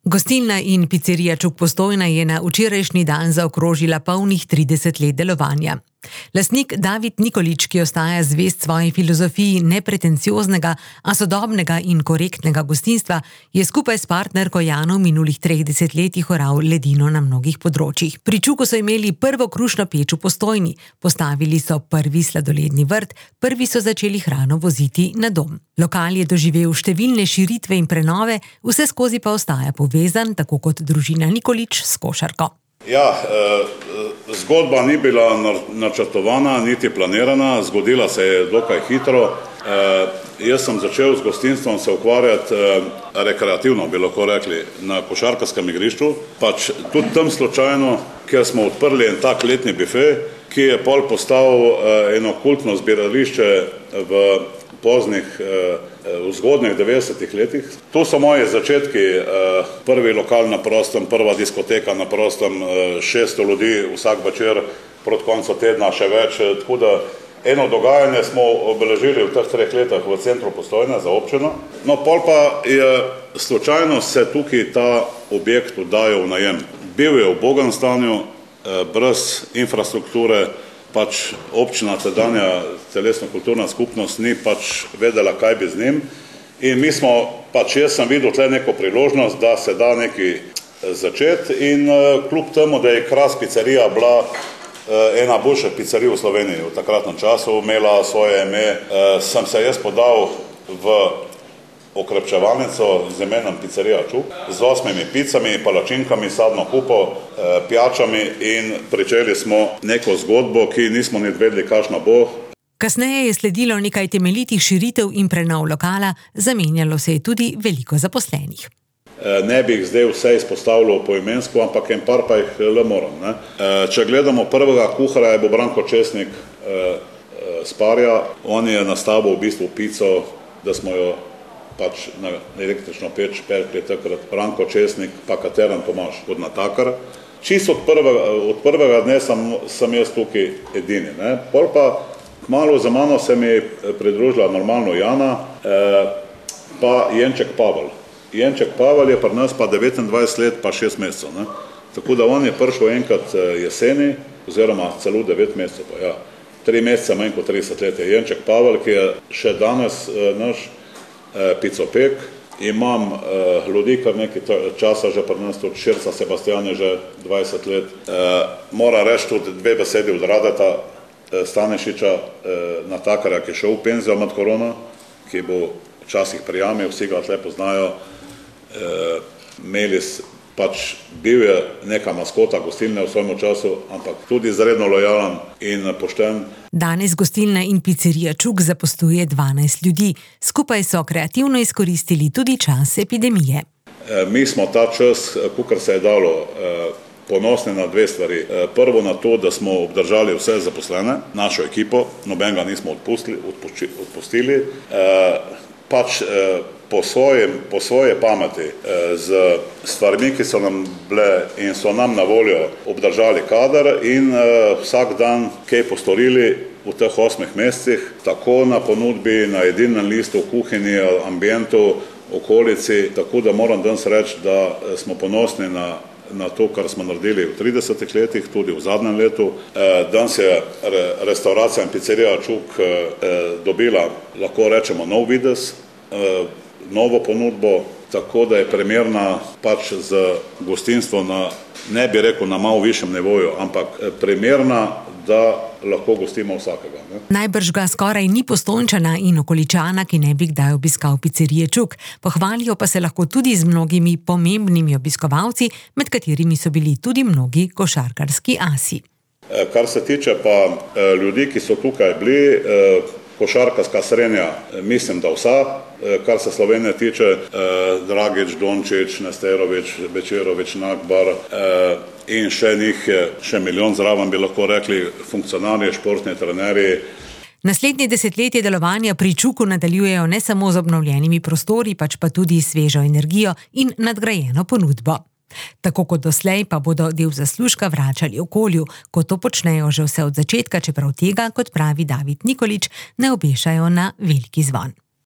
Gostilna in picerija Čuk Postojna je na včerajšnji dan zaokrožila polnih 30 let delovanja. Lastnik David Nikolič, ki ostaja zvest svoji filozofiji nepretencioznega, a sodobnega in korektnega gostinstva, je skupaj s partnerko Jano v minulih 30 letih oral ledino na mnogih področjih. Pri Čuku so imeli prvo krušno peč v Postojni, postavili so prvi sladoledni vrt, prvi so začeli hrano voziti na dom. Lokal je doživel številne širitve in prenove, vse skozi pa ostaja povezan, tako kot družina Nikolič, s košarko. Ja, zgodba ni bila načrtovana, niti planirana, zgodila se je dokaj hitro. Jaz sem začel s gostinstvom se ukvarjati rekreativno, bi lahko rekli, na košarkarskem igrišču. Pač tudi tam slučajno, ker smo odprli en tak letni bife, ki je pol postal eno kultno zbirališče v poznih, v zgodnjih 90-ih letih. Tu so moji začetki, prvi lokal na prostem, prva diskoteka na prostem, 600 ljudi vsak večer, proti koncu tedna še več. Tako da eno dogajanje smo obeležili v teh 3 letih v centru Postojne za občino. No, pol pa je slučajno se tukaj ta objekt oddajal v najem. Bil je v ubogem stanju, brez infrastrukture, pač občina, tedanja telesno-kulturna skupnost ni pač vedela, kaj bi z njim. In mi smo, pač jaz sem videl tle neko priložnost, da se da nekaj začeti in kljub temu, da je Kras picerija bila ena boljših picerij v Sloveniji v takratnem času, imela svoje ime, sem se jaz podal v okrepčevalnico z imenom Picerija Čuk, z 8 picami, palačinkami, sadno kupo, pijačami in pričeli smo neko zgodbo, ki nismo ni vedeli, kakšna bo. Kasneje je sledilo nekaj temeljitih širitev in prenov lokala, zamenjalo se je tudi veliko zaposlenih. Ne bi jih zdaj vse izpostavljal poimensko, ampak en par pa jih le moram. Ne? Če gledamo prvega kuharja, je bo Branko Česnik z Parja. On je nastavil v bistvu pico, da smo jo pač na električno peč pekli takrat Branko Česnik, pa Kateran Tomaž kot natakar. Čisto od prvega dne sem jaz tukaj edini. Ne? Pol pa kmalu za mano se mi pridružila normalno Jana, pa Jenček Pavel. Jenček Pavel je pri nas pa 29 let pa 6 mesecev. Ne? Tako da on je prišel enkrat jeseni, oziroma celo 9 mesecev. Ja. 3 mesece manj kot 30 let je Jenček Pavel, ki je še danes naš picopek. Imam ljudi kar nekaj časa že pri nas, tudi Širca Sebastian je že 20 let. Mora reči tudi 2 besedi od Radeta Stanešiča, natakarja, ki je šel v penzijo med korona, ki bo včasih prijamil, vsi ga tle poznajo. Melis pač bil je neka maskota gostilne v svojem času, ampak tudi izredno lojalen in pošten. Danes gostilna in picerija Čuk zaposluje 12 ljudi. Skupaj so kreativno izkoristili tudi čas epidemije. Mi smo ta čas, kakor se je dalo, ponosni na 2 stvari. Prvo na to, da smo obdržali vse zaposlene, našo ekipo, nobenega nismo odpustili. Pač po svoje pameti z stvarmi, ki so nam bile in so nam na voljo, obdržali kader in vsak dan kaj postorili v teh 8 mesecih, tako na ponudbi, na jedilnem listu, kuhinji, ambientu, okolici, tako da moram danes reči, da smo ponosni na to, kar smo naredili v 30 letih, tudi v zadnjem letu. Danes je restauracija in picerija Čuk dobila, lahko rečemo, nov videz, novo ponudbo, tako da je primerna pač z gostinstvo na, ne bi rekel na malo višjem nivoju, ampak primerna, da lahko gostimo vsakega. Ne? Najbrž ga skoraj ni Postojnčana in okoličana, ki ne bi kdaj obiskal picerije Čuk. Pohvalijo pa se lahko tudi z mnogimi pomembnimi obiskovalci, med katerimi so bili tudi mnogi košarkarski asi. Kar se tiče pa ljudi, ki so tukaj bili, košarkarska srenja, mislim, da vsa, kar se Slovenije tiče, Dragič, Dončić, Nesterović, Bečirović, Nakbar in še njih je še milijon zraven, bi lahko rekli, funkcionarji, športni trenerji. Naslednje desetletje delovanja pri Čuku nadaljujejo ne samo z obnovljenimi prostori, pač pa tudi svežo energijo in nadgrajeno ponudbo. Tako kot doslej pa bodo del zaslužka vračali okolju, ko to počnejo že vse od začetka, čeprav tega, kot pravi David Nikolič, ne obešajo na veliki zvon.